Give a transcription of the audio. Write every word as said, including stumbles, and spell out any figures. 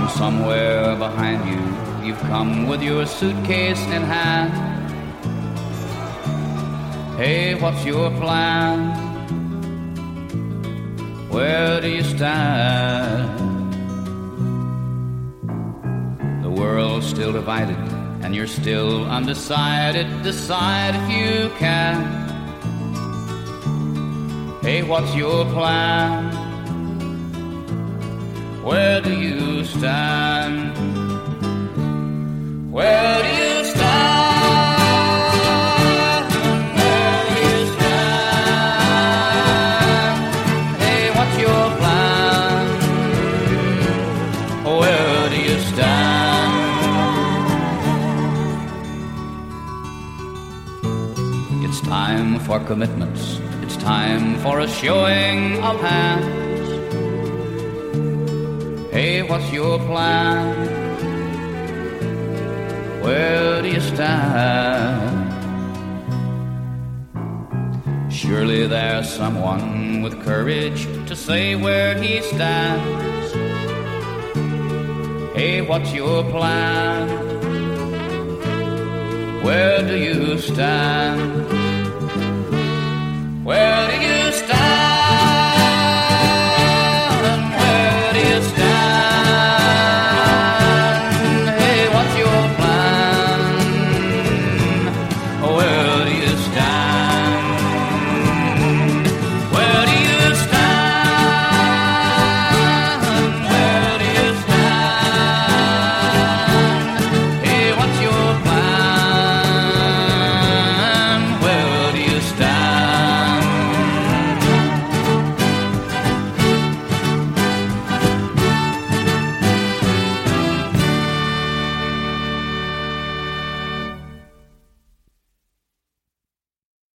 somewhere behind you, you've come with your suitcase in hand. Hey, what's your plan? Where do you stand? The world's still divided, and you're still undecided. Decide if you can. Hey, what's your plan? Where do you stand? Where do you stand? Where do you stand? Hey, what's your plan? Where do you stand? It's time for commitments. It's time for a showing of hands. Hey, what's your plan? Where do you stand? Surely there's someone with courage to say where he stands. Hey, what's your plan? Where do you stand? Where do you